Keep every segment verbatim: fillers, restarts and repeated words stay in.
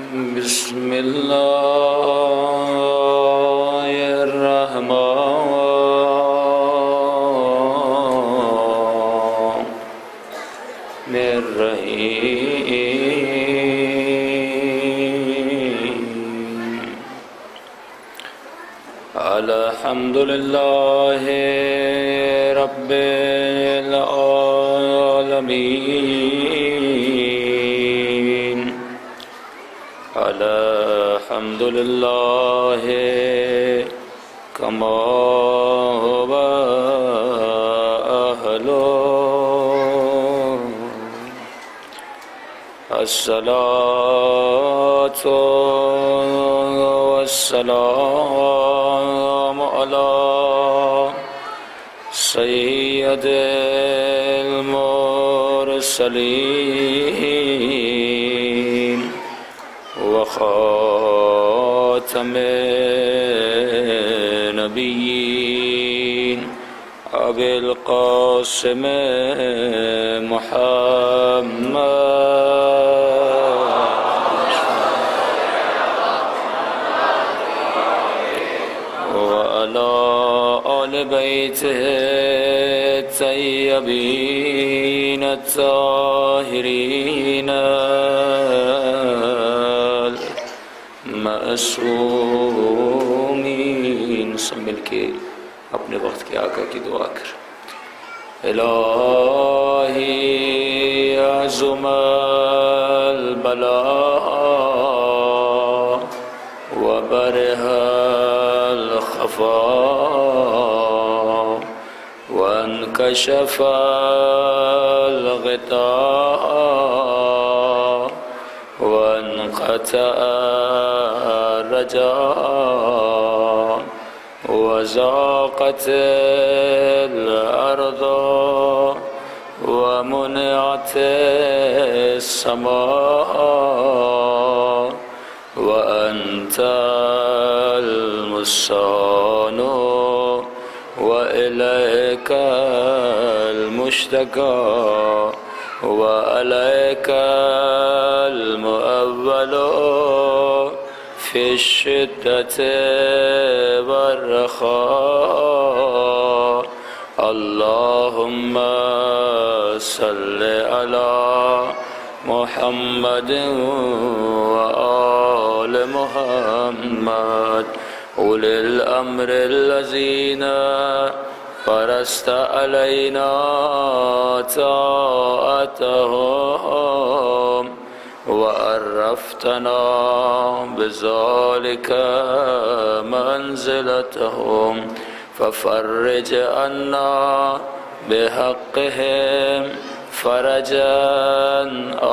بسم الله الرحمن الرحيم. الحمد لله رب العالمين. الحمد لله كما هو أهله. الصلاة والسلام على سيد المرسلين وخاتم النبيين أبي القاسم محمد وعلى آل بيته الطيبين الطاهرين मासूमीन। सब मिलके अपने वक्त के आका की दुआ कर। इलाही अज़ुमल बला व बरहल खफा व अनकशफल ग़िता वन्क़तअ रजा वज़ाक़तिल अर्ज़ वमुनिअतिस समा वअन्तल मुस्तानु वइलैकल मुश्तका वअलैकल मुअव्वलु फिश्शिद्दति वर्रख़ा। अल्लाहुम्मा सल्लि अला मुहम्मद व आलि मुहम्मद उलिल अम्रिल्लज़ीना फ़रज़्त अलैना ताअतहुम वअर्रफ़्तना बिज़ालिका मंज़िलतहुम फ़फ़र्रिज अन्ना बिहक़्क़िहिम फ़रजन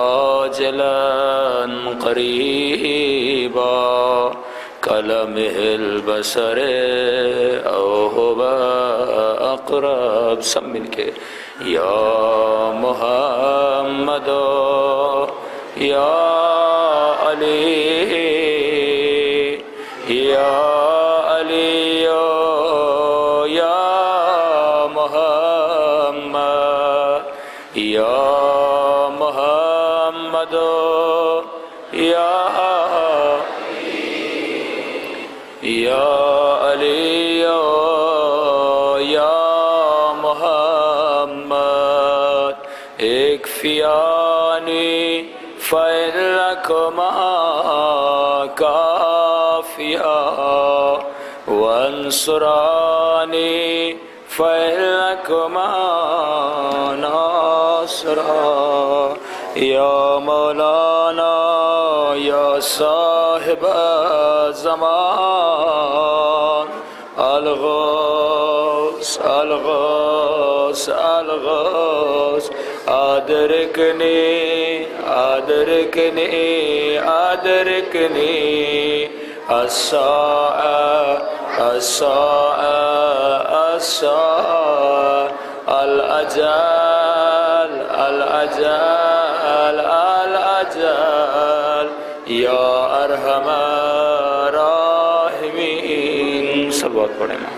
आजिलन क़रीबा कलमिहिल बसरे औ हुवा अक़रब। सब मिलके या मुहम्मद या अली या अली या मुहम्मद या मुहम्मद या या अली या मुहम्मद इक्फ़ियानी फ़इन्नकुमा काफ़िया वंसुरानी फ़इन्नकुमा नासिरा। या मौलाना या साहिब ज़मान अलगौस अलगौस अलगौस आदरिकनी आदरिकनी आदरिकनी अस्साअ अस्साअ अस्साअ अल अजल अल अजल अल अजल या अरहमर राहिमीन। सब बहुत पढ़े माँ।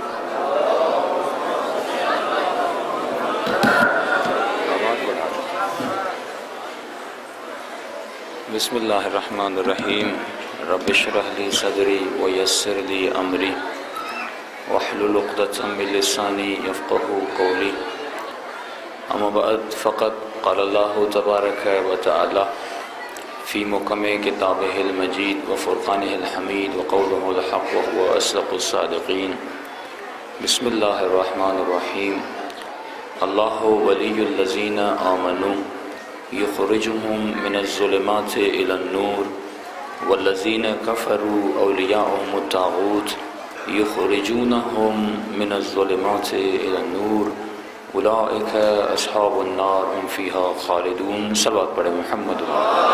بسم اللہ الرحمن الرحیم رب اشرح لی صدری ویسر لی امری واحلل عقدۃ من لسانی یفقہوا قولی اما بعد فقط قال اللہ تبارک و تعالی فی محکم کتابہ المجید وفرقانہ الحمید وقولہ الحق وهو اصدق الصادقین بسم اللہ الرحمن الرحیم اللہ ولی الذین آمنوا یخرجهم من الظلمات الى النور والذین کفروا اولیاءهم الطاغوت یخرجونهم من الظلمات الى النور اولئک اصحاب النار هم فیها خالدون۔ صلوات پڑھیں محمد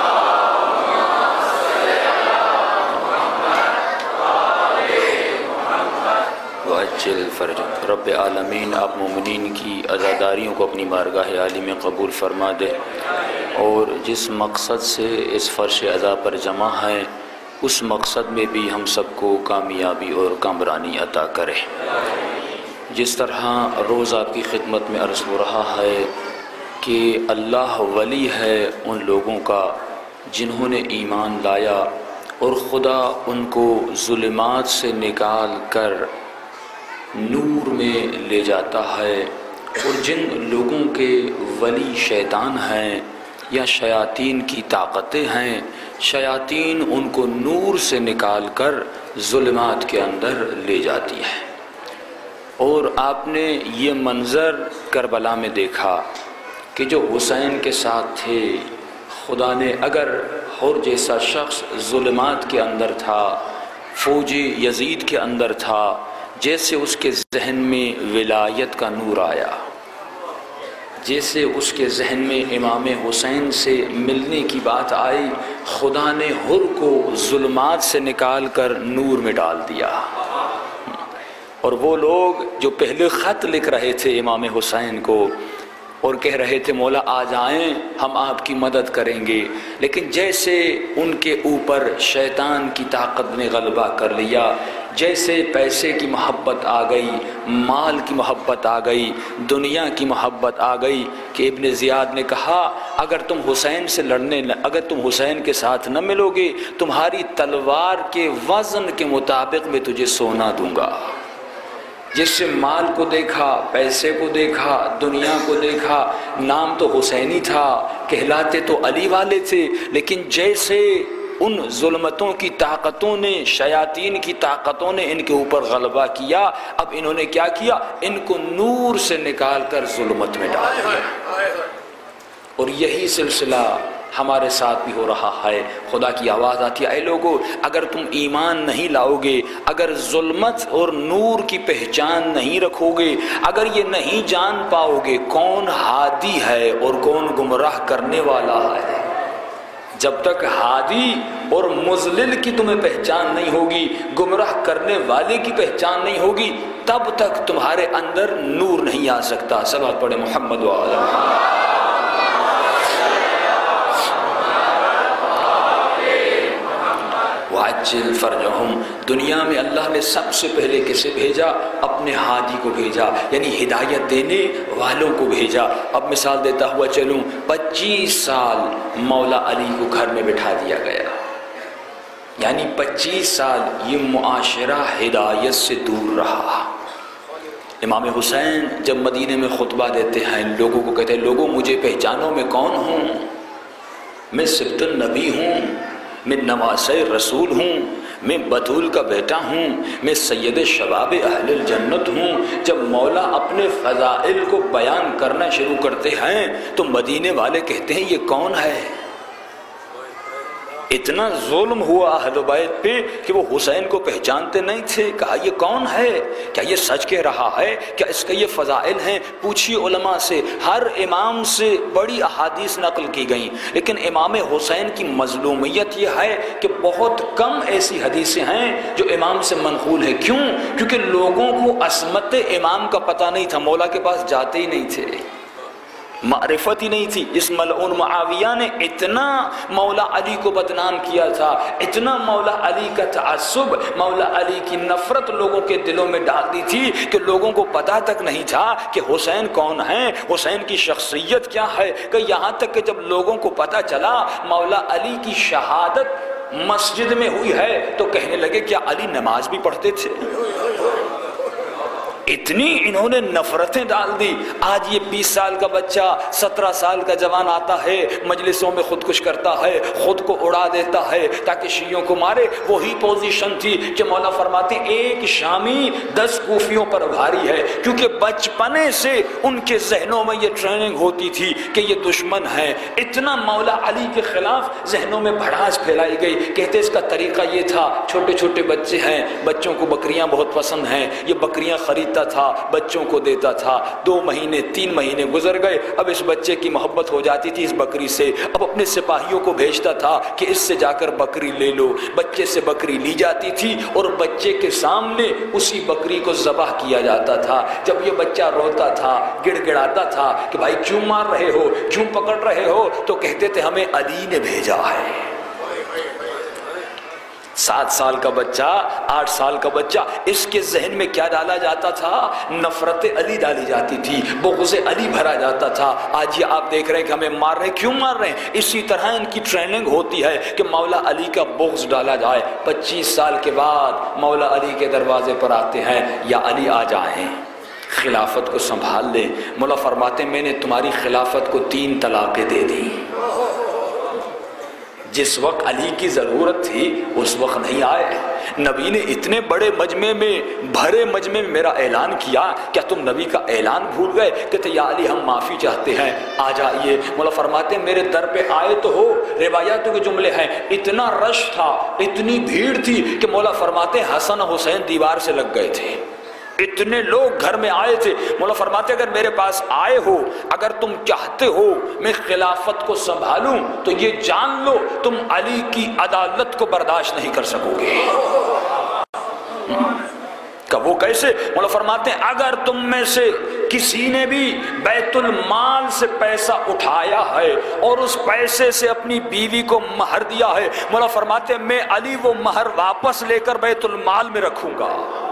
وعجل فرجهم۔ رب عالمین آپ مومنین کی عزاداریوں کو اپنی بارگاہ عالی میں قبول فرما دے، اور جس مقصد سے اس فرش عزا پر جمع ہیں اس مقصد میں بھی ہم سب کو کامیابی اور کامرانی عطا کرے۔ جس طرح روز آپ کی خدمت میں عرض ہو رہا ہے کہ اللہ ولی ہے ان لوگوں کا جنہوں نے ایمان لایا اور خدا ان کو ظلمات سے نکال کر نور میں لے جاتا ہے، اور جن لوگوں کے ولی شیطان ہیں یا شیاطین کی طاقتیں ہیں، شیاطین ان کو نور سے نکال کر ظلمات کے اندر لے جاتی ہے۔ اور آپ نے یہ منظر کربلا میں دیکھا کہ جو حسین کے ساتھ تھے، خدا نے اگر حر جیسا شخص ظلمات کے اندر تھا، فوجی یزید کے اندر تھا، جیسے اس کے ذہن میں ولایت کا نور آیا، جیسے اس کے ذہن میں امام حسین سے ملنے کی بات آئی، خدا نے حر کو ظلمات سے نکال کر نور میں ڈال دیا۔ اور وہ لوگ جو پہلے خط لکھ رہے تھے امام حسین کو اور کہہ رہے تھے مولا آ جائیں ہم آپ کی مدد کریں گے، لیکن جیسے ان کے اوپر شیطان کی طاقت نے غلبہ کر لیا، جیسے پیسے کی محبت آ گئی، مال کی محبت آ گئی، دنیا کی محبت آ گئی، کہ ابن زیاد نے کہا اگر تم حسین سے لڑنے اگر تم حسین کے ساتھ نہ ملو گے، تمہاری تلوار کے وزن کے مطابق میں تجھے سونا دوں گا۔ جس سے مال کو دیکھا، پیسے کو دیکھا، دنیا کو دیکھا، نام تو حسینی تھا، کہلاتے تو علی والے تھے، لیکن جیسے ان ظلمتوں کی طاقتوں نے، شیاطین کی طاقتوں نے ان کے اوپر غلبہ کیا، اب انہوں نے کیا کیا؟ ان کو نور سے نکال کر ظلمت میں ڈال دیا۔ اور یہی سلسلہ ہمارے ساتھ بھی ہو رہا ہے۔ خدا کی آواز آتی ہے اے لوگو اگر تم ایمان نہیں لاؤ گے، اگر ظلمت اور نور کی پہچان نہیں رکھو گے، اگر یہ نہیں جان پاؤ گے کون ہادی ہے اور کون گمراہ کرنے والا ہے، جب تک ہادی اور مضلل کی تمہیں پہچان نہیں ہوگی، گمراہ کرنے والے کی پہچان نہیں ہوگی، تب تک تمہارے اندر نور نہیں آ سکتا۔ صلوات پڑھیں محمد و آل محمد۔ وَعَجِّلْ فَرْجَهُمْ۔ دنیا میں اللہ نے سب سے پہلے کسے بھیجا؟ اپنے ہادی کو بھیجا، یعنی ہدایت دینے والوں کو بھیجا۔ اب مثال دیتا ہوا چلوں، پچیس سال مولا علی کو گھر میں بٹھا دیا گیا، یعنی پچیس سال یہ معاشرہ ہدایت سے دور رہا۔ امام حسین جب مدینے میں خطبہ دیتے ہیں، لوگوں کو کہتے ہیں لوگوں مجھے پہچانو میں کون ہوں، میں سبط النبی ہوں، میں نواسۂ رسول ہوں، میں بطول کا بیٹا ہوں، میں سید شباب اہل الجنت ہوں۔ جب مولا اپنے فضائل کو بیان کرنا شروع کرتے ہیں تو مدینے والے کہتے ہیں یہ کون ہے؟ اتنا ظلم ہوا اہل بیت پہ کہ وہ حسین کو پہچانتے نہیں تھے۔ کہا یہ کون ہے؟ کیا یہ سچ کہہ رہا ہے؟ کیا اس کا یہ فضائل ہیں؟ پوچھیے علماء سے، ہر امام سے بڑی احادیث نقل کی گئیں، لیکن امام حسین کی مظلومیت یہ ہے کہ بہت کم ایسی حدیثیں ہیں جو امام سے منقول ہیں۔ کیوں؟ کیونکہ لوگوں کو عصمت امام کا پتہ نہیں تھا، مولا کے پاس جاتے ہی نہیں تھے۔ معرفت ہی نہیں تھی۔ اس ملعون معاویہ نے اتنا مولا علی کو بدنام کیا تھا، اتنا مولا علی کا تعصب، مولا علی کی نفرت لوگوں کے دلوں میں ڈال دی تھی کہ لوگوں کو پتہ تک نہیں تھا کہ حسین کون ہیں، حسین کی شخصیت کیا ہے، کہ یہاں تک کہ جب لوگوں کو پتہ چلا مولا علی کی شہادت مسجد میں ہوئی ہے تو کہنے لگے کیا علی نماز بھی پڑھتے تھے؟ اتنی انہوں نے نفرتیں ڈال دی۔ آج یہ بیس سال کا بچہ، سترہ سال کا جوان آتا ہے، مجلسوں میں خودکش کرتا ہے، خود کو اڑا دیتا ہے تاکہ شیعوں کو مارے۔ وہی پوزیشن تھی کہ مولا فرماتے ہیں ایک شامی دس کوفیوں پر بھاری ہے، کیونکہ بچپنے سے ان کے ذہنوں میں یہ ٹریننگ ہوتی تھی کہ یہ دشمن ہیں۔ اتنا مولا علی کے خلاف ذہنوں میں بھڑاس پھیلائی گئی۔ کہتے اس کا طریقہ یہ تھا، چھوٹے چھوٹے بچے ہیں، بچوں کو بکریاں بہت پسند ہیں، یہ بکریاں خرید تھا، بچوں کو دیتا تھا۔ دو مہینے تین مہینے گزر گئے، اب اس بچے کی محبت ہو جاتی تھی اس بکری سے، اب اپنے سپاہیوں کو بھیجتا تھا کہ اس سے جا کر بکری لے لو۔ بچے سے بکری لی جاتی تھی اور بچے کے سامنے اسی بکری کو ذبح کیا جاتا تھا۔ جب یہ بچہ روتا تھا، گڑ گڑاتا تھا کہ بھائی کیوں مار رہے ہو، کیوں پکڑ رہے ہو، تو کہتے تھے ہمیں علی نے بھیجا ہے۔ سات سال کا بچہ، آٹھ سال کا بچہ، اس کے ذہن میں کیا ڈالا جاتا تھا؟ نفرت علی ڈالی جاتی تھی، بغض علی بھرا جاتا تھا۔ آج یہ آپ دیکھ رہے ہیں کہ ہمیں مار رہے ہیں، کیوں مار رہے ہیں؟ اسی طرح ان کی ٹریننگ ہوتی ہے کہ مولا علی کا بغض ڈالا جائے۔ پچیس سال کے بعد مولا علی کے دروازے پر آتے ہیں، یا علی آ جائیں، خلافت کو سنبھال لیں۔ مولا فرماتے ہیں میں نے تمہاری خلافت کو تین طلاقیں دے دی۔ جس وقت علی کی ضرورت تھی اس وقت نہیں آئے۔ نبی نے اتنے بڑے مجمع میں، بھرے مجمع میں میرا اعلان کیا، کیا تم نبی کا اعلان بھول گئے؟ کہتے یا علی ہم معافی چاہتے ہیں، آ جائیے۔ مولا فرماتے ہیں میرے در پہ آئے تو ہو۔ روایاتوں کے جملے ہیں اتنا رش تھا، اتنی بھیڑ تھی کہ مولا فرماتے ہیں حسن حسین دیوار سے لگ گئے تھے، اتنے لوگ گھر میں آئے تھے۔ مولا فرماتے اگر میرے پاس آئے ہو، اگر تم چاہتے ہو میں خلافت کو سنبھالوں تو یہ جان لو تم علی کی عدالت کو برداشت نہیں کر سکو گے۔ کہ وہ کیسے؟ مولا فرماتے ہیں اگر تم میں سے کسی نے بھی بیت المال سے پیسہ اٹھایا ہے اور اس پیسے سے اپنی بیوی کو مہر دیا ہے، مولا فرماتے ہیں میں علی وہ مہر واپس لے کر بیت المال میں رکھوں گا۔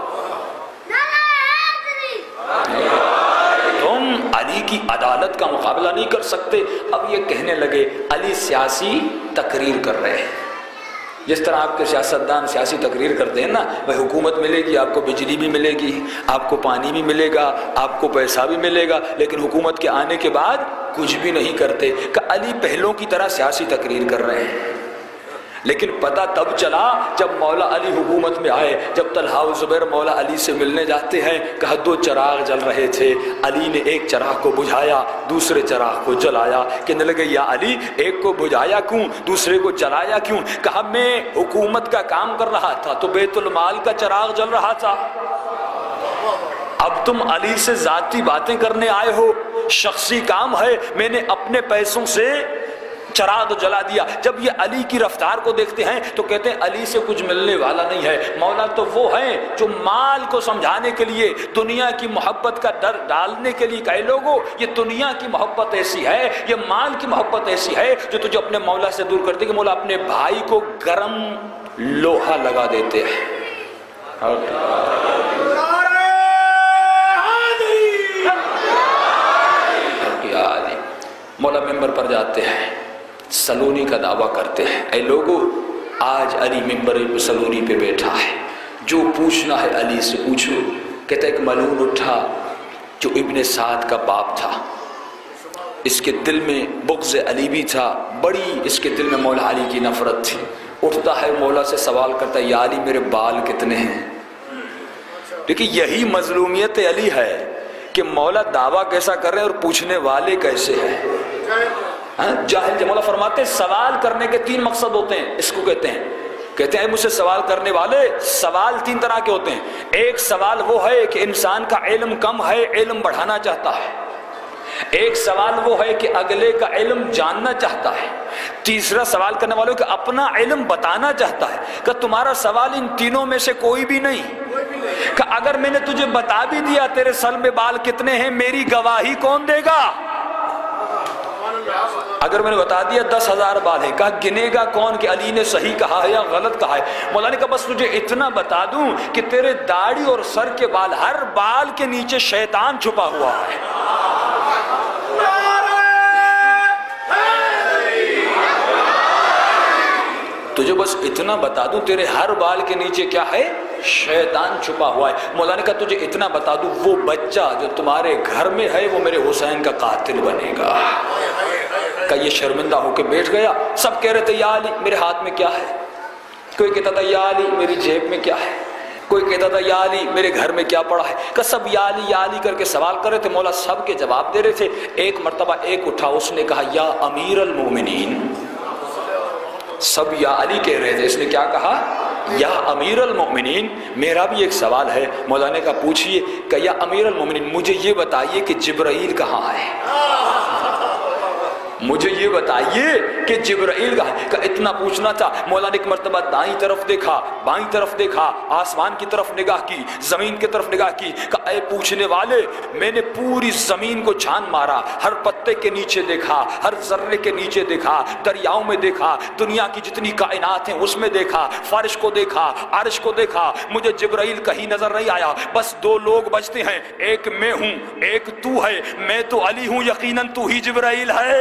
تم علی کی عدالت کا مقابلہ نہیں کر سکتے۔ اب یہ کہنے لگے علی سیاسی تقریر کر رہے ہیں، جس طرح آپ کے سیاستدان سیاسی تقریر کرتے ہیں نا، وہ حکومت ملے گی، آپ کو بجلی بھی ملے گی، آپ کو پانی بھی ملے گا، آپ کو پیسہ بھی ملے گا، لیکن حکومت کے آنے کے بعد کچھ بھی نہیں کرتے۔ کہ علی پہلوں کی طرح سیاسی تقریر کر رہے ہیں، لیکن پتہ تب چلا جب مولا علی حکومت میں آئے، جب طلحہ و زبیر مولا علی سے ملنے جاتے ہیں، کہا دو چراغ جل رہے تھے، علی نے ایک چراغ کو بجھایا، دوسرے چراغ کو جلایا۔ کہنے لگے یا علی ایک کو بجھایا کیوں، دوسرے کو جلایا کیوں؟ کہا میں حکومت کا کام کر رہا تھا تو بیت المال کا چراغ جل رہا تھا، اب تم علی سے ذاتی باتیں کرنے آئے ہو، شخصی کام ہے، میں نے اپنے پیسوں سے چراغ جلا دیا۔ جب یہ علی کی رفتار کو دیکھتے ہیں تو کہتے ہیں علی سے کچھ ملنے والا نہیں ہے۔ مولا تو وہ ہیں جو مال کو سمجھانے کے لیے، دنیا کی محبت کا ڈر ڈالنے کے لیے کہے لوگوں یہ دنیا کی محبت ایسی ہے، یہ مال کی محبت ایسی ہے جو تجھے اپنے مولا سے دور کرتے کہ مولا اپنے بھائی کو گرم لوہا لگا دیتے ہیں۔ مولا ممبر پر جاتے ہیں، سلونی کا دعویٰ کرتے ہیں، اے لوگو آج علی ممبر سلونی پہ بیٹھا ہے، جو پوچھنا ہے علی سے پوچھو۔ کہتا ہے ایک ملعون اٹھا جو ابن سعد کا باپ تھا، اس کے دل میں بغض علی بھی تھا، بڑی اس کے دل میں مولا علی کی نفرت تھی۔ اٹھتا ہے مولا سے سوال کرتا ہے یا علی میرے بال کتنے ہیں؟ لیکن یہی مظلومیت علی ہے کہ مولا دعویٰ کیسا کر رہے ہیں اور پوچھنے والے کیسے ہیں۔ جاہل مولا فرماتے ہیں سوال کرنے کے تین مقصد ہوتے ہیں، اس کو کہتے ہیں کہتے ہیں مجھ سے سوال کرنے والے، سوال تین طرح کے ہوتے ہیں۔ ایک سوال وہ ہے کہ انسان کا علم کم ہے، علم بڑھانا چاہتا ہے۔ ایک سوال وہ ہے کہ اگلے کا علم جاننا چاہتا ہے۔ تیسرا سوال کرنے والوں کہ اپنا علم بتانا چاہتا ہے۔ کہ تمہارا سوال ان تینوں میں سے کوئی بھی نہیں، کہ اگر میں نے تجھے بتا بھی دیا تیرے سر میں بال کتنے ہیں، میری گواہی کون دے گا؟ اگر میں نے بتا دیا دس ہزار بال ہے، کہا گنے گا کون کہ علی نے صحیح کہا ہے یا غلط کہا ہے؟ مولا نے کہا بس تجھے اتنا بتا دوں کہ تیرے داڑھی اور سر کے بال، ہر بال کے نیچے شیطان چھپا ہوا ہے۔ تجھے بس اتنا بتا دوں تیرے ہر بال کے نیچے کیا ہے؟ شیطان چھپا ہوا ہے۔ مولا نے کہا تجھے اتنا بتا دوں وہ بچہ جو تمہارے گھر میں ہے وہ میرے حسین کا قاتل بنے گا۔ کہ یہ شرمندہ ہو کے بیٹھ گیا۔ سب کہہ رہے تھے یا علی میرے ہاتھ میں کیا ہے، کوئی کہتا تھا یا علی میری جیب میں کیا ہے، کوئی کہتا تھا یا علی میرے گھر میں کیا پڑا ہے، کہ سب یا علی یا علی کر کے سوال کر رہے تھے۔ مولا سب کے جواب دے رہے تھے۔ ایک مرتبہ ایک اٹھا، اس نے کہا یا امیر المومنین۔ سب یا علی کہہ رہے تھے، اس نے کیا کہا؟ یا امیر المومنین میرا بھی ایک سوال ہے۔ مولا نے کہا پوچھئے۔ کہ یا امیر المومنین مجھے یہ بتائیے کہ جبرائیل کہاں ہے، مجھے یہ بتائیے کہ جبرائیل کہاں ہے۔ کہ اتنا پوچھنا تھا۔ مولا نے ایک مرتبہ دائیں طرف دیکھا، بائیں طرف دیکھا، آسمان کی طرف نگاہ کی، زمین کی طرف نگاہ کی۔ کہ اے پوچھنے والے میں نے پوری زمین کو چھان مارا، ہر پتے کے نیچے دیکھا، ہر ذرے کے نیچے دیکھا، دریاؤں میں دیکھا، دنیا کی جتنی کائنات ہیں اس میں دیکھا، فرش کو دیکھا، عرش کو دیکھا، مجھے جبرائیل کہیں نظر نہیں آیا۔ بس دو لوگ بچتے ہیں، ایک میں ہوں ایک تو ہے، میں تو علی ہوں، یقیناً تو ہی جبرائیل ہے۔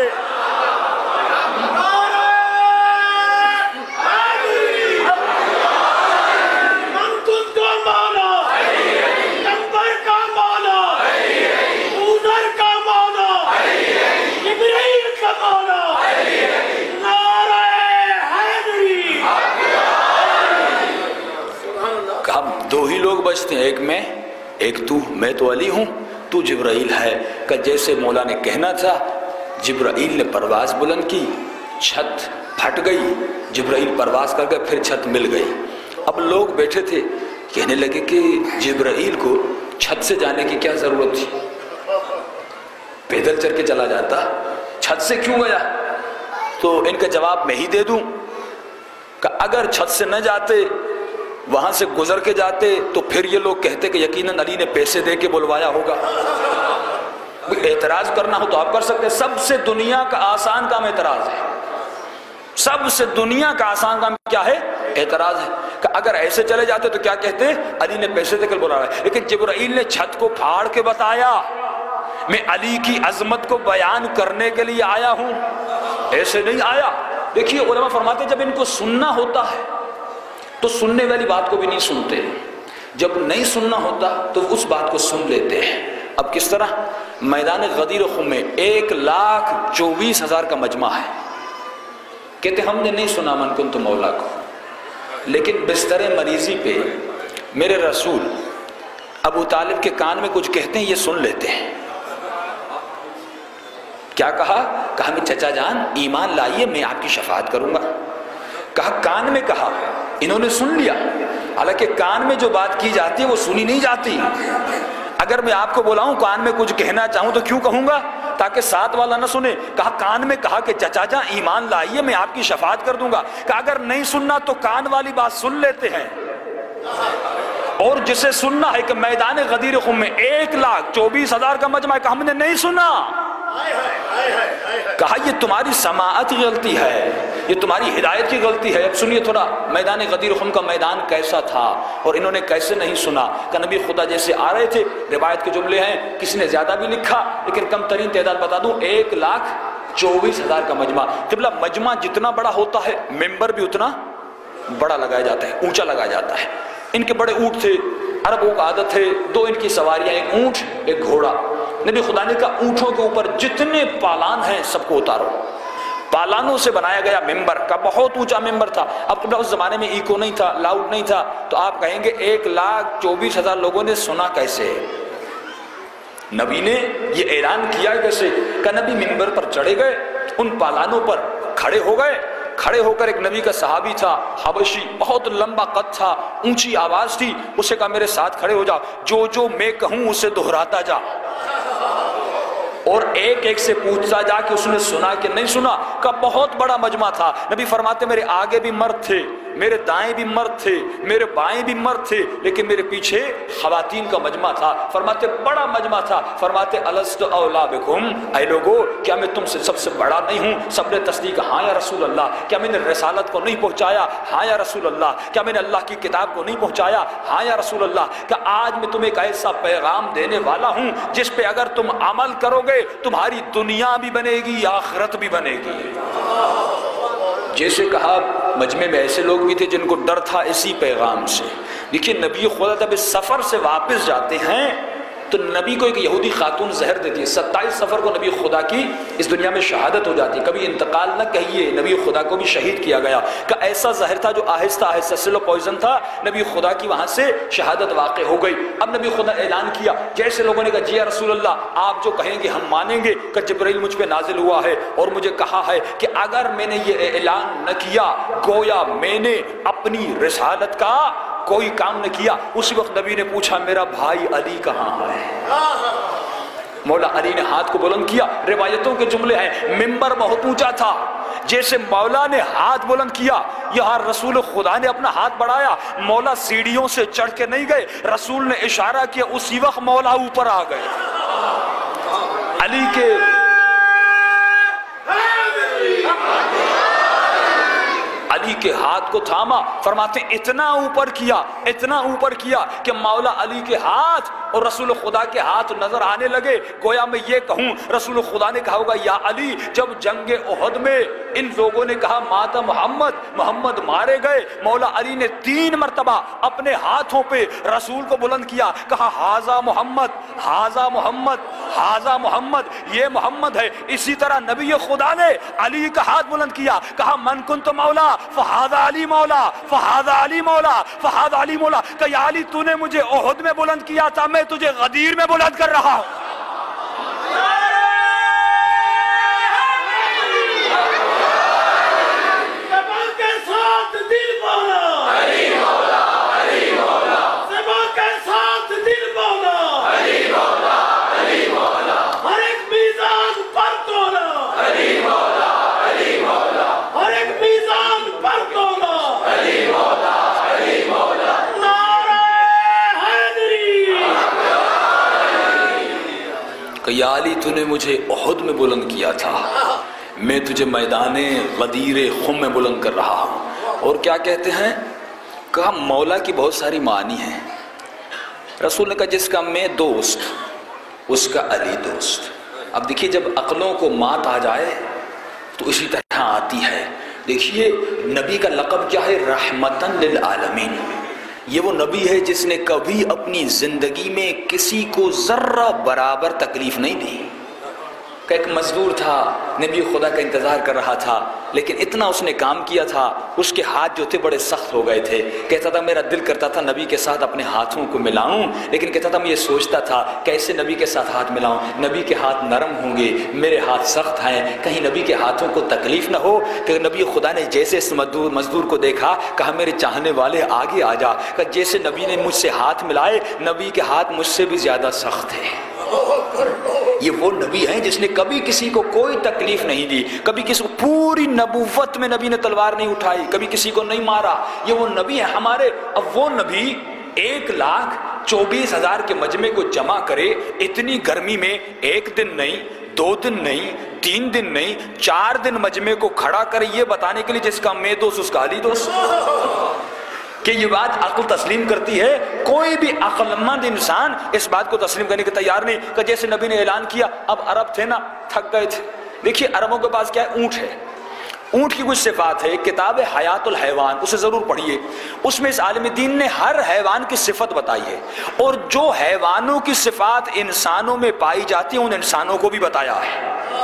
دو ہی لوگ بچتے ہیں، ایک میں ایک تو، میں تو علی ہوں تو جبرائیل ہے۔ کہ جیسے مولا نے کہنا تھا جبرائیل نے پرواز بلند کی، چھت پھٹ گئی، جبرائیل پرواز کر گئے، پھر چھت مل گئی۔ اب لوگ بیٹھے تھے، کہنے لگے کہ جبرائیل کو چھت سے جانے کی کیا ضرورت تھی، پیدل چل کے چلا جاتا، چھت سے کیوں گیا؟ تو ان کا جواب میں ہی دے دوں کہ اگر چھت سے نہ جاتے، وہاں سے گزر کے جاتے تو پھر یہ لوگ کہتے کہ یقیناً علی نے پیسے دے کے بلوایا ہوگا۔ اعتراض کرنا ہو تو آپ کر سکتے ہیں۔ سب سے دنیا کا آسان کام اعتراض ہے، سب سے دنیا کا آسان کام کیا ہے؟ اعتراض ہے۔ کہ اگر ایسے چلے جاتے تو کیا کہتے؟ علی نے پیسے دے کر بلایا ہے۔ لیکن جبرائیل نے چھت کو پھاڑ کے بتایا میں علی کی عظمت کو بیان کرنے کے لیے آیا ہوں، ایسے نہیں آیا۔ دیکھیے علماء فرماتے ہیں جب ان کو سننا ہوتا ہے تو سننے والی بات کو بھی نہیں سنتے، جب نہیں سننا ہوتا تو اس بات کو سن لیتے ہیں۔ اب کس طرح؟ میدان غدیر خم میں ایک لاکھ چوبیس ہزار کا مجمع ہے، کہتے ہم نے نہیں سنا من کنت مولا کو، لیکن بستر مریضی پہ میرے رسول ابو طالب کے کان میں کچھ کہتے ہیں، یہ سن لیتے ہیں۔ کیا کہا؟ کہا میں چچا جان ایمان لائیے میں آپ کی شفاعت کروں گا۔ کہا کان میں کہا، انہوں نے سن لیا، حالانکہ کان میں جو بات کی جاتی ہے وہ سنی نہیں جاتی۔ اگر میں آپ کو بلاؤں کان میں کچھ کہنا چاہوں تو کیوں کہوں گا؟ تاکہ ساتھ والا نہ سنے۔ کہا کان میں کہا کہ چچا جان ایمان لائیے میں آپ کی شفاعت کر دوں گا۔ کہ اگر نہیں سننا تو کان والی بات سن لیتے ہیں، اور جسے سننا ہے کہ میدان غدیر خم میں ایک لاکھ چوبیس ہزار کا مجمع ہے، کہ ہم نے نہیں سنا۔ کہا یہ تمہاری سماعت کی غلطی ہے، یہ تمہاری ہدایت کی غلطی ہے۔ اب سنیے تھوڑا میدان غدیر خم کا میدان کیسا تھا اور انہوں نے کیسے نہیں سنا۔ کہ نبی خدا جیسے آ رہے تھے، روایت کے جملے ہیں، کسی نے زیادہ بھی لکھا لیکن کم ترین تعداد بتا دوں، ایک لاکھ چوبیس ہزار کا مجمع۔ قبلہ مجمع جتنا بڑا ہوتا ہے ممبر بھی اتنا بڑا لگایا جاتا ہے، اونچا لگایا جاتا ہے۔ ان کے بڑے اونٹ تھے، عربوں کا عادت ہے دو ان کی سواریاں، ایک اونٹ ایک گھوڑا۔ نبی خدا نے کہا اونٹوں کے اوپر جتنے پالان ہیں سب کو اتارو۔ پالانوں سے بنایا گیا ممبر کا بہت اونچا ممبر تھا۔ اب اس زمانے میں ایکو نہیں تھا، لاؤڈ نہیں تھا، تو آپ کہیں گے ایک لاکھ چوبیس ہزار لوگوں نے سنا کیسے؟ نبی نے یہ اعلان کیا کیسے؟ کہ نبی ممبر پر چڑھے گئے، ان پالانوں پر کھڑے ہو گئے، کھڑے ہو کر ایک نبی کا صحابی تھا حبشی، بہت لمبا قد تھا، اونچی آواز تھی، اسے کہا میرے ساتھ کھڑے ہو جا، جو جو میں کہوں اسے دہراتا جا، اور ایک ایک سے پوچھتا جا کہ اس نے سنا کہ نہیں سنا۔ کا بہت بڑا مجمع تھا۔ نبی فرماتے میرے آگے بھی مرد تھے، میرے دائیں بھی مرد تھے، میرے بائیں بھی مرد تھے، لیکن میرے پیچھے خواتین کا مجمع تھا۔ فرماتے بڑا مجمع تھا، فرماتے الست اولا بکم، اے لوگو کیا میں تم سے سب سے بڑا نہیں ہوں؟ سب نے تصدیق، ہاں یا رسول اللہ۔ کیا میں نے رسالت کو نہیں پہنچایا؟ ہاں یا رسول اللہ۔ کیا میں نے اللہ کی کتاب کو نہیں پہنچایا؟ ہاں یا رسول اللہ۔ کیا آج میں تمہیں ایک ایسا پیغام دینے والا ہوں جس پہ اگر تم عمل کرو گے تمہاری دنیا بھی بنے گی، آخرت بھی بنے گی۔ جیسے کہا مجمع میں ایسے لوگ بھی تھے جن کو ڈر تھا اسی پیغام سے۔ دیکھیے نبی خدا جب اس سفر سے واپس جاتے ہیں تو نبی کو ایک یہودی خاتون زہر دیتی ہے۔ ستائیس سفر کو نبی خدا کی اس دنیا میں شہادت ہو جاتی ہے، کبھی انتقال نہ کہیے، نبی خدا کو بھی شہید کیا گیا کہ ایسا زہر تھا جو آہستہ آہستہ سلو پوائزن تھا، نبی خدا کی وہاں سے شہادت واقع ہو گئی۔ اب نبی خدا اعلان کیا، جیسے لوگوں نے کہا جی یا رسول اللہ آپ جو کہیں گے ہم مانیں گے کہ جبرائیل مجھ پہ نازل ہوا ہے اور مجھے کہا ہے کہ اگر میں نے یہ اعلان نہ کیا گویا میں نے اپنی رسالت کا کوئی کام نہ کیا۔ اسی وقت نبی نے پوچھا میرا بھائی علی کہاں ہے؟ مولا علی نے ہاتھ کو بلند کیا۔ روایتوں کے جملے ہیں منبر بہت اونچا تھا، جیسے مولا نے ہاتھ بلند کیا یہاں رسول خدا نے اپنا ہاتھ بڑھایا، مولا سیڑھیوں سے چڑھ کے نہیں گئے، رسول نے اشارہ کیا اسی وقت مولا اوپر آ گئے۔ علی کے علی کے ہاتھ کو تھاما، فرماتے اتنا اوپر کیا اتنا اوپر کیا کہ مولا علی کے ہاتھ اور رسول خدا کے ہاتھ نظر آنے لگے۔ گویا میں یہ کہوں رسول خدا نے کہا ہوگا یا علی جب جنگ احد میں ان لوگوں نے کہا ماتا محمد محمد مارے گئے، مولا علی نے تین مرتبہ اپنے ہاتھوں پہ رسول کو بلند کیا، کہا ہاذا محمد ہاذا محمد ہاذا محمد، یہ محمد ہے۔ اسی طرح نبی خدا نے علی کا ہاتھ بلند کیا، کہا من کنت مولا فہذا علی مولا فہذا علی مولا فہذا علی مولا، کہ یا علی تو نے مجھے احد میں بلند کیا تھا، میں تجھے غدیر میں بلند کر رہا ہوں۔ کہ یا علی تو نے مجھے احد میں بلند کیا تھا، میں تجھے میدان غدیر خم میں بلند کر رہا ہوں۔ اور کیا کہتے ہیں؟ کہا مولا کی بہت ساری معانی ہیں۔ رسول نے کہا جس کا میں دوست اس کا علی دوست۔ اب دیکھیے جب عقلوں کو مات آ جائے تو اسی طرح آتی ہے۔ دیکھیے نبی کا لقب کیا ہے؟ رحمتاً للعالمین۔ یہ وہ نبی ہے جس نے کبھی اپنی زندگی میں کسی کو ذرہ برابر تکلیف نہیں دی۔ کہ ایک مزدور تھا نبی خدا کا انتظار کر رہا تھا، لیکن اتنا اس نے کام کیا تھا اس کے ہاتھ جو تھے بڑے سخت ہو گئے تھے۔ کہتا تھا میرا دل کرتا تھا نبی کے ساتھ اپنے ہاتھوں کو ملاؤں، لیکن کہتا تھا میں یہ سوچتا تھا کیسے نبی کے ساتھ ہاتھ ملاؤں، نبی کے ہاتھ نرم ہوں گے میرے ہاتھ سخت ہیں، کہیں نبی کے ہاتھوں کو تکلیف نہ ہو۔ کہ نبی خدا نے جیسے اس مزدور مزدور کو دیکھا کہا میرے چاہنے والے آگے آ جا، کہ جیسے نبی نے مجھ سے ہاتھ ملائے نبی کے ہاتھ مجھ سے بھی زیادہ سخت ہیں۔ یہ وہ نبی ہے جس نے کبھی کسی کو کوئی تکلیف نہیں دی، کبھی کسی کو پوری نبوت میں نبی نے تلوار نہیں اٹھائی، کبھی کسی کو نہیں مارا۔ یہ وہ نبی ہے ہمارے۔ اب وہ نبی ایک لاکھ چوبیس ہزار کے مجمع کو جمع کرے اتنی گرمی میں، ایک دن نہیں دو دن نہیں تین دن نہیں چار دن مجمع کو کھڑا کرے، یہ بتانے کے لیے جس کا میں دوست اس کا علی دوست، کہ یہ بات عقل تسلیم کرتی ہے۔ کوئی بھی عقل مند انسان اس بات کو تسلیم کرنے کے تیار نہیں کہ جیسے نبی نے اعلان کیا۔ اب عرب تھے نا، تھک گئے تھے۔ دیکھیے عربوں کے پاس کیا ہے؟ اونٹ ہے۔ اونٹ کی کچھ صفات ہے، کتاب حیات الحیوان اسے ضرور پڑھیے، اس میں اس عالم دین نے ہر حیوان کی صفت بتائی ہے، اور جو حیوانوں کی صفات انسانوں میں پائی جاتی ہیں ان انسانوں کو بھی بتایا ہے۔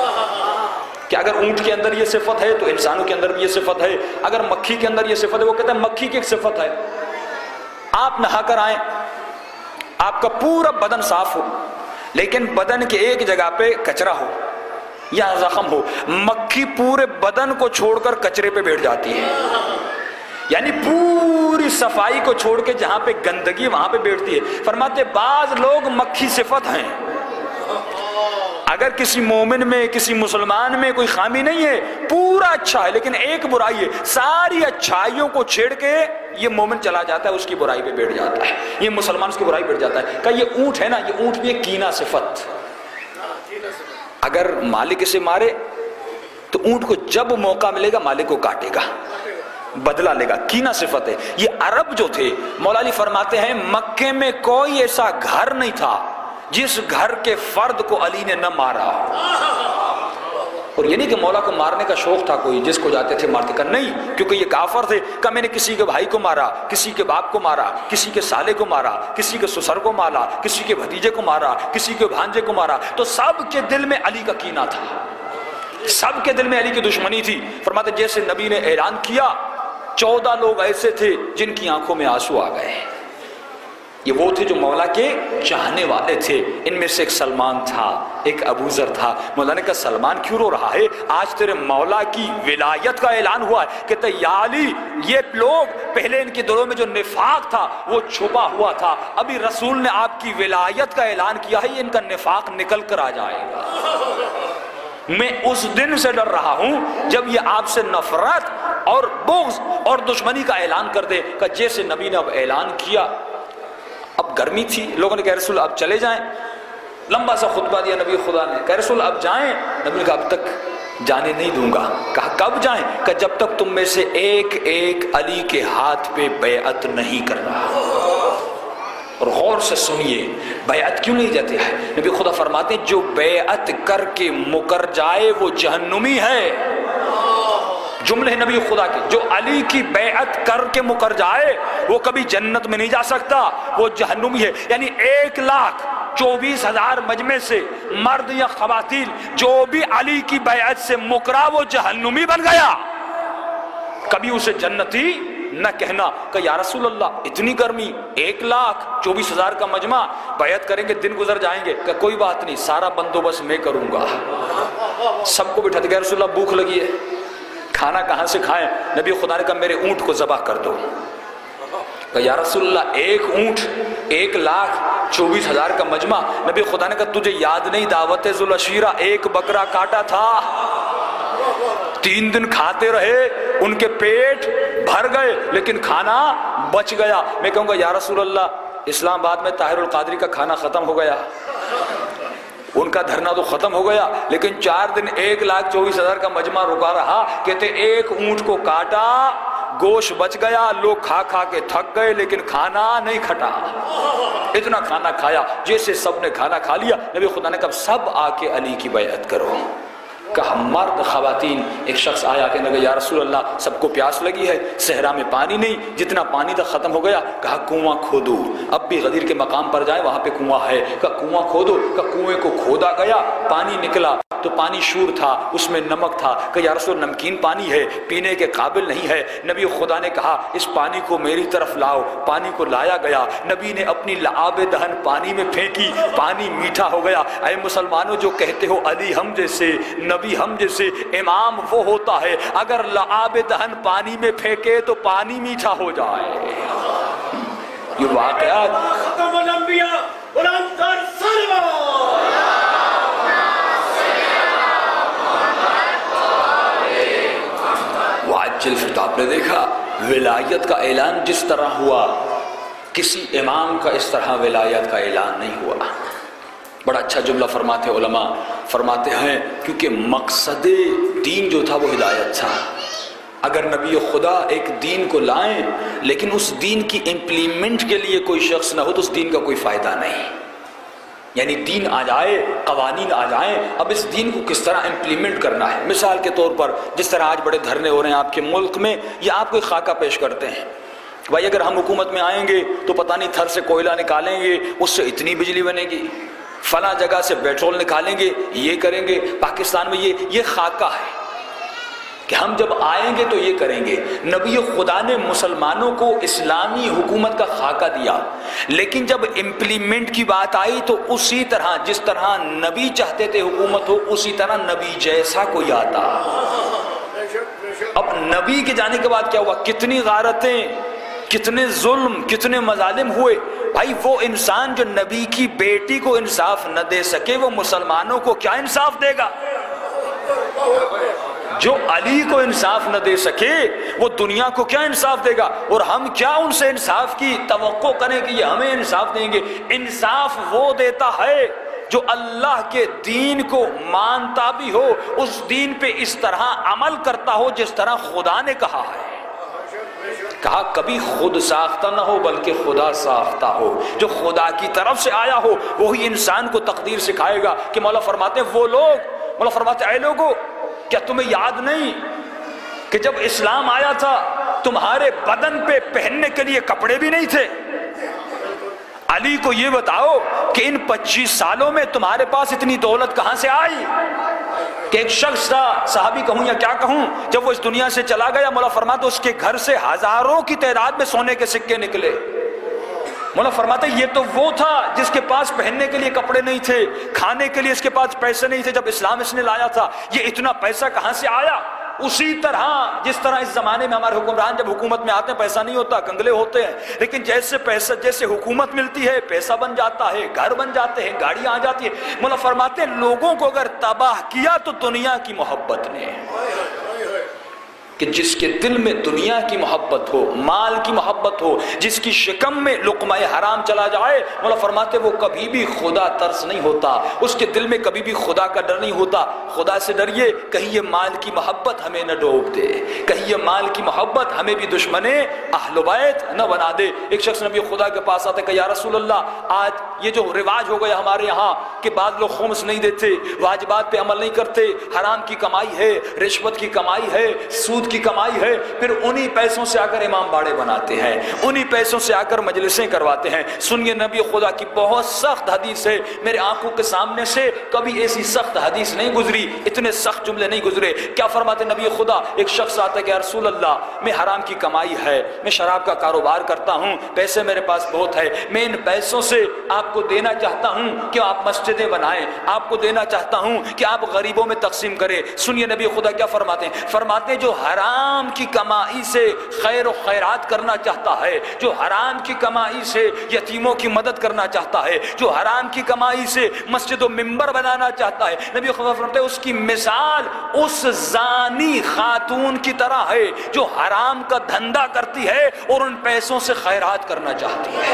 کہ اگر اونٹ کے اندر یہ صفت ہے تو انسانوں کے اندر بھی یہ صفت ہے، اگر مکھی کے اندر یہ صفت ہے، وہ کہتے ہیں مکھی کی ایک صفت ہے، آپ نہا کر آئیں آپ کا پورا بدن صاف ہو لیکن بدن کے ایک جگہ پہ کچرا ہو یا زخم ہو، مکھی پورے بدن کو چھوڑ کر کچرے پہ بیٹھ جاتی ہے، یعنی پوری صفائی کو چھوڑ کے جہاں پہ گندگی وہاں پہ بیٹھتی ہے۔ فرماتے بعض لوگ مکھی صفت ہیں، اگر کسی مومن میں کسی مسلمان میں کوئی خامی نہیں ہے، پورا اچھا ہے لیکن ایک برائی ہے، ساری اچھائیوں کو چھیڑ کے یہ مومن چلا جاتا ہے، اس کی برائی پہ بیٹھ جاتا ہے، یہ مسلمان اس کی برائی بیٹھ جاتا ہے. کہ یہ اونٹ ہے نا، یہ اونٹ بھی ایک کینہ صفت. اگر مالک اسے مارے تو اونٹ کو جب موقع ملے گا مالک کو کاٹے گا، بدلہ لے گا. کینہ صفت ہے. یہ عرب جو تھے، مولا علی فرماتے ہیں مکے میں کوئی ایسا گھر نہیں تھا جس گھر کے فرد کو علی نے نہ مارا. اور یہ نہیں کہ مولا کو مارنے کا شوق تھا کوئی، جس کو جاتے تھے مارتے کر، نہیں، کیونکہ یہ کافر تھے. کہ میں نے کسی کے بھائی کو مارا، کسی کے باپ کو مارا، کسی کے سالے کو مارا، کسی کے سسر کو مارا، کسی کے بھتیجے کو مارا، کسی کے بھانجے کو مارا. تو سب کے دل میں علی کا کینہ تھا، سب کے دل میں علی کی دشمنی تھی. فرماتے جیسے نبی نے اعلان کیا، چودہ لوگ ایسے تھے جن کی آنکھوں میں آنسو آ گئے. یہ وہ تھے جو مولا کے چاہنے والے تھے. ان میں سے ایک سلمان تھا، ایک ابو ذر تھا. مولا نے کہا سلمان کیوں رو رہا ہے؟ آج تیرے مولا کی ولایت کا اعلان ہوا ہے. کہتے یا علی، یہ لوگ پہلے ان کے دلوں میں جو نفاق تھا وہ چھپا ہوا تھا، ابھی رسول نے آپ کی ولایت کا اعلان کیا ہے، ان کا نفاق نکل کر آ جائے گا. میں اس دن سے ڈر رہا ہوں جب یہ آپ سے نفرت اور بغض اور دشمنی کا اعلان کر دے. کہ جیسے نبی نے اب اعلان کیا، اب گرمی تھی، لوگوں نے کہا رسول اب چلے جائیں. لمبا سا خطبہ دیا نبی خدا نے، کہا رسول اب جائیں. نبی نے کہا اب تک جانے نہیں دوں گا. کہا کب جائیں؟ کہ جب تک تم میں سے ایک ایک علی کے ہاتھ پہ بیعت نہیں کر رہا. اور غور سے سنیے، بیعت کیوں نہیں جاتے ہیں؟ نبی خدا فرماتے ہیں جو بیعت کر کے مکر جائے وہ جہنمی ہے. جملے نبی خدا کے، جو علی کی بیعت کر کے مکر جائے وہ کبھی جنت میں نہیں جا سکتا، وہ جہنمی ہے. یعنی ایک لاکھ چوبیس ہزار مجمع سے مرد یا خواتین جو بھی علی کی بیعت سے مکرا وہ جہنمی بن گیا، کبھی اسے جنتی نہ کہنا. کہ یا رسول اللہ اتنی گرمی، ایک لاکھ چوبیس ہزار کا مجمع، بیعت کریں گے دن گزر جائیں گے. کہ کوئی بات نہیں، سارا بندوبست میں کروں گا. سب کو بٹھا دے. کہ یا رسول اللہ بھوک لگی ہے، کھانا کہاں سے کھائیں؟ نبی خدا نے کہا میرے اونٹ کو ذبح کر دو. کہ یا رسول اللہ ایک اونٹ، ایک لاکھ چوبیس ہزار کا مجمع. نبی خدا نے کہا تجھے یاد نہیں دعوت ذوالعشیرہ، ایک بکرا کاٹا تھا، تین دن کھاتے رہے، ان کے پیٹ بھر گئے لیکن کھانا بچ گیا. میں کہوں گا یا رسول اللہ اسلام آباد میں طاہر القادری کا کھانا ختم ہو گیا، ان کا دھرنا تو ختم ہو گیا، لیکن چار دن ایک لاکھ چوبیس ہزار کا مجمع رکا رہا. کہتے ایک اونٹ کو کاٹا، گوشت بچ گیا، لوگ کھا کھا کے تھک گئے لیکن کھانا نہیں کھٹا. اتنا کھانا کھایا جیسے سب نے کھانا کھا لیا. نبی خدا نے کہا سب آ کے علی کی بیعت کرو. کہا مرد خواتین. ایک شخص آیا کہنے لگا یا رسول اللہ سب کو پیاس لگی ہے، صحرا میں پانی نہیں، جتنا پانی تھا ختم ہو گیا. کہا کنواں کھودو، اب بھی غدیر کے مقام پر جائیں وہاں پہ کنواں ہے. کہا کنواں کھودو. کہا کنویں کو کھودا گیا، پانی نکلا تو پانی شور تھا، اس میں نمک تھا. کہ یا رسول نمکین پانی ہے، پینے کے قابل نہیں ہے. نبی خدا نے کہا اس پانی کو میری طرف لاؤ. پانی کو لایا گیا، نبی نے اپنی لعاب دہن پانی میں پھینکی، پانی میٹھا ہو گیا. اے مسلمانوں جو کہتے ہو علی ہم جیسے، نبی ہم جیسے، امام وہ ہوتا ہے اگر لعاب دہن پانی میں پھینکے تو پانی میٹھا ہو جائے. یہ واقعات ختم الانبیاء والانصار واجل. پھر آپ نے دیکھا ولایت کا اعلان جس طرح ہوا، کسی امام کا اس طرح ولایت کا اعلان نہیں ہوا. بڑا اچھا جملہ فرماتے علماء، فرماتے ہیں کیونکہ مقصد دین جو تھا وہ ہدایت تھا. اگر نبی خدا ایک دین کو لائیں لیکن اس دین کی امپلیمنٹ کے لیے کوئی شخص نہ ہو تو اس دین کا کوئی فائدہ نہیں. یعنی دین آ جائے، قوانین آ جائیں، اب اس دین کو کس طرح امپلیمنٹ کرنا ہے. مثال کے طور پر جس طرح آج بڑے دھرنے ہو رہے ہیں آپ کے ملک میں، یہ آپ کو ایک خاکہ پیش کرتے ہیں بھائی اگر ہم حکومت میں آئیں گے تو پتہ نہیں تھر سے کوئلہ نکالیں گے، اس سے اتنی بجلی بنے گی، فلاں جگہ سے پیٹرول نکالیں گے، یہ کریں گے. پاکستان میں یہ یہ خاکہ ہے کہ ہم جب آئیں گے تو یہ کریں گے. نبی خدا نے مسلمانوں کو اسلامی حکومت کا خاکہ دیا، لیکن جب امپلیمنٹ کی بات آئی تو اسی طرح جس طرح نبی چاہتے تھے حکومت ہو اسی طرح نبی جیسا کوئی آتا. اب نبی کے جانے کے بعد کیا ہوا؟ کتنی غارتیں، کتنے ظلم کتنے مظالم ہوئے. بھائی وہ انسان جو نبی کی بیٹی کو انصاف نہ دے سکے وہ مسلمانوں کو کیا انصاف دے گا؟ جو علی کو انصاف نہ دے سکے وہ دنیا کو کیا انصاف دے گا؟ اور ہم کیا ان سے انصاف کی توقع کریں کہ یہ ہمیں انصاف دیں گے؟ انصاف وہ دیتا ہے جو اللہ کے دین کو مانتا بھی ہو، اس دین پہ اس طرح عمل کرتا ہو جس طرح خدا نے کہا ہے. کہا کبھی خود ساختہ نہ ہو بلکہ خدا ساختہ ہو. جو خدا کی طرف سے آیا ہو وہی انسان کو تقدیر سکھائے گا. کہ مولا فرماتے ہیں وہ لوگ مولا فرماتے ہیں اے لوگو کیا تمہیں یاد نہیں کہ جب اسلام آیا تھا تمہارے بدن پہ پہننے کے لیے کپڑے بھی نہیں تھے؟ علی کو یہ بتاؤ کہ ان پچیس سالوں میں تمہارے پاس اتنی دولت کہاں سے آئی؟ کہ ایک شخص تھا، صحابی کہوں یا کیا کہوں، جب وہ اس دنیا سے چلا گیا مولا فرماتے اس کے گھر سے ہزاروں کی تعداد میں سونے کے سکے نکلے. مولا فرماتے یہ تو وہ تھا جس کے پاس پہننے کے لیے کپڑے نہیں تھے، کھانے کے لیے اس کے پاس پیسے نہیں تھے. جب اسلام اس نے لایا تھا یہ اتنا پیسہ کہاں سے آیا؟ اسی طرح جس طرح اس زمانے میں ہمارے حکمران جب حکومت میں آتے ہیں پیسہ نہیں ہوتا، کنگلے ہوتے ہیں، لیکن جیسے پیسہ جیسے حکومت ملتی ہے پیسہ بن جاتا ہے، گھر بن جاتے ہیں، گاڑیاں آ جاتی ہیں. مولا فرماتے ہیں لوگوں کو اگر تباہ کیا تو دنیا کی محبت نے، کہ جس کے دل میں دنیا کی محبت ہو، مال کی محبت ہو، جس کی شکم میں لقمہ حرام چلا جائے، مولا فرماتے وہ کبھی بھی خدا ترس نہیں ہوتا، اس کے دل میں کبھی بھی خدا کا ڈر نہیں ہوتا. خدا سے ڈریے کہیں یہ مال کی محبت ہمیں نہ ڈوب دے، کہیں یہ مال کی محبت ہمیں بھی دشمن اہل بیت نہ بنا دے. ایک شخص نبی خدا کے پاس آتے کہ یا رسول اللہ آج یہ جو رواج ہو گیا ہمارے یہاں کہ بعض لوگ خمس نہیں دیتے، واجبات پہ عمل نہیں کرتے، حرام کی کمائی ہے، رشوت کی کمائی ہے، سود کی کمائی ہے، پھر انہی پیسوں سے آ کر امام باڑے بناتے ہیں، انہی پیسوں سے آ کر مجلسیں کرواتے ہیں. سنیے نبی خدا کی بہت سخت حدیث ہے، میرے آنکھوں کے سامنے سے کبھی ایسی سخت حدیث نہیں گزری، اتنے سخت جملے نہیں گزرے. کیا فرماتے نبی خدا؟ ایک شخص آتا ہے کہ یا رسول اللہ میں حرام کی کمائی ہے، میں شراب کا کاروبار کرتا ہوں، پیسے میرے پاس بہت ہے، میں ان پیسوں سے آپ کو دینا چاہتا ہوں کہ آپ مسجدیں بنائیں، آپ کو دینا چاہتا ہوں کہ آپ غریبوں میں تقسیم کریں. سنیے نبی خدا کیا فرماتے ہیں؟ فرماتے ہیں جو حرام کی کمائی سے خیر و خیرات کرنا چاہتا ہے، جو حرام کی کمائی سے یتیموں کی مدد کرنا چاہتا ہے، جو حرام کی کمائی سے مسجد و منبر بنانا چاہتا ہے، نبی خدا فرماتے ہیں اس کی مثال اس زانی خاتون کی طرح ہے جو حرام کا دھندا کرتی ہے اور ان پیسوں سے خیرات کرنا چاہتی ہے.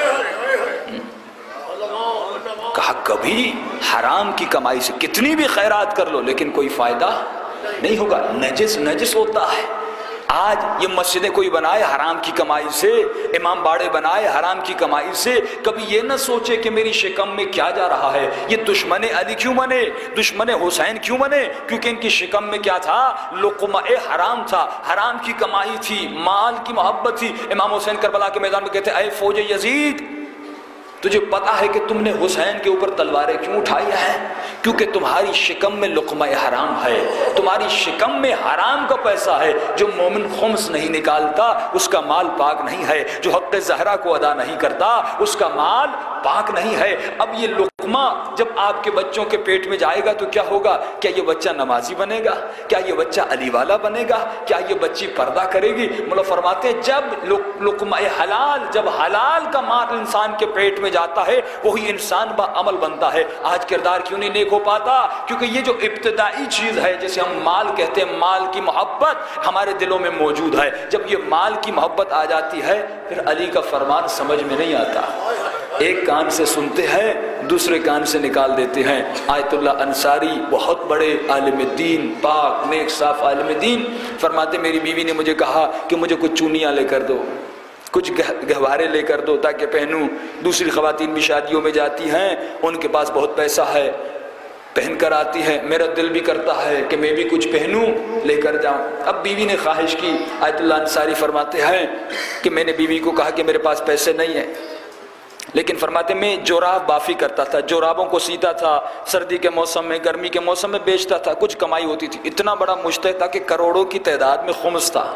کہا کبھی حرام کی کمائی سے کتنی بھی خیرات کر لو لیکن کوئی فائدہ نہیں ہوگا، نجس نجس ہوتا ہے. آج یہ مسجدیں کوئی بنائے حرام کی کمائی سے، امام باڑے بنائے حرام کی کمائی سے، کبھی یہ نہ سوچے کہ میری شکم میں کیا جا رہا ہے. یہ دشمن علی کیوں بنے؟ دشمن حسین کیوں بنے؟ کیونکہ ان کی شکم میں کیا تھا؟ لقمہ حرام تھا، حرام کی کمائی تھی، مال کی محبت تھی. امام حسین کربلا کے میدان میں کہتے اے فوج یزید تجھے پتا ہے کہ تم نے حسین کے اوپر تلواریں کیوں اٹھائی ہیں؟ کیونکہ تمہاری شکم میں لقمہ حرام ہے، تمہاری شکم میں حرام کا پیسہ ہے. جو مومن خمس نہیں نکالتا اس کا مال پاک نہیں ہے، جو حق زہرا کو ادا نہیں کرتا اس کا مال پاک نہیں ہے. اب یہ لقمہ جب آپ کے بچوں کے پیٹ میں جائے گا تو کیا ہوگا؟ کیا یہ بچہ نمازی بنے گا؟ کیا یہ بچہ علی والا بنے گا؟ کیا یہ بچی پردہ کرے گی؟ مولا فرماتے ہیں جب لقمہ حلال، جب حلال کا مال انسان کے پیٹ میں جاتا ہے وہی انسان با عمل بنتا ہے. آج کردار کیوں نہیں نیک ہو پاتا؟ کیونکہ یہ جو ابتدائی چیز ہے جسے ہم مال کہتے ہیں، مال کی محبت ہمارے دلوں میں موجود ہے. جب یہ مال کی محبت آ جاتی ہے پھر علی کا فرمان سمجھ میں نہیں آتا. ایک کان سے سنتے ہیں دوسرے کان سے نکال دیتے ہیں. آیت اللہ انصاری بہت بڑے عالم دین، پاک نیک صاف عالم دین، فرماتے میری بیوی نے مجھے کہا کہ مجھے کچھ چونیاں لے کر دو، کچھ گہوارے لے کر دو تاکہ پہنوں. دوسری خواتین بھی شادیوں میں جاتی ہیں، ان کے پاس بہت پیسہ ہے، پہن کر آتی ہے، میرا دل بھی کرتا ہے کہ میں بھی کچھ پہنوں لے کر جاؤں. اب بیوی نے خواہش کی. آیت اللہ انصاری فرماتے ہیں کہ میں نے بیوی کو کہا کہ میرے پاس پیسے نہیں ہیں، لیکن فرماتے میں جوراب بافی کرتا تھا، جورابوں کو سیتا تھا، سردی کے موسم میں گرمی کے موسم میں بیچتا تھا، کچھ کمائی ہوتی تھی. اتنا بڑا مجتہد تھا کہ کروڑوں کی تعداد میں خمس تھا،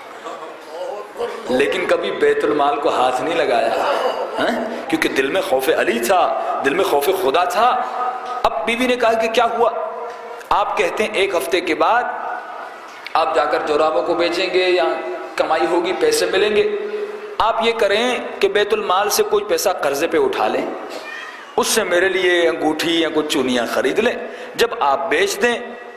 لیکن کبھی بیت المال کو ہاتھ نہیں لگایا، کیونکہ دل میں خوف علی تھا، دل میں خوف خدا تھا. اب بیوی نے کہا کہ کیا ہوا؟ آپ کہتے ہیں ایک ہفتے کے بعد آپ جا کر جورابوں کو بیچیں گے یا کمائی ہوگی، پیسے ملیں گے. آپ یہ کریں کہ بیت المال سے کوئی پیسہ قرضے پہ اٹھا لیں، اس سے میرے لیے انگوٹھی یا کچھ چونیاں خرید لیں، جب آپ بیچ دیں